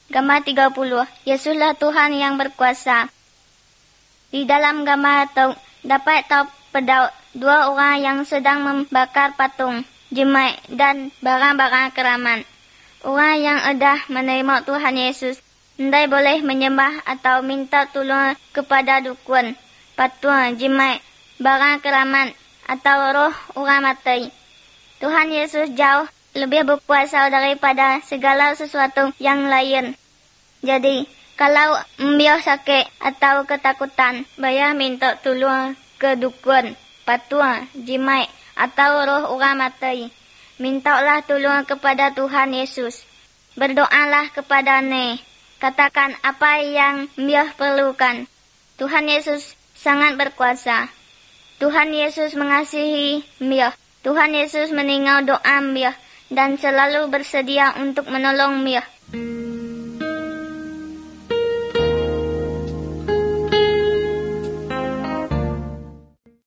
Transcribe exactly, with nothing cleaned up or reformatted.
Gambar tiga puluh. Yesuslah Tuhan yang berkuasa. Di dalam gambar itu dapat terdapat dua orang yang sedang membakar patung, jemaat dan barang-barang keramat. Orang yang sudah menerima Tuhan Yesus tidak boleh menyembah atau minta tolong kepada dukun, patung, jemaat, barang keramat atau roh orang mati. Tuhan Yesus jauh lebih berkuasa daripada segala sesuatu yang lain. Jadi, kalau membiak sakit atau ketakutan, bayar minta tolong ke dukun, patung, jemaat atau roh orang mati. Mintalah tolong kepada Tuhan Yesus. Berdoalah kepada-Nya. Katakan apa yang membiak perlukan. Tuhan Yesus sangat berkuasa. Tuhan Yesus mengasihi membiak. Tuhan Yesus mendengar doa membiak dan selalu bersedia untuk menolong membiak.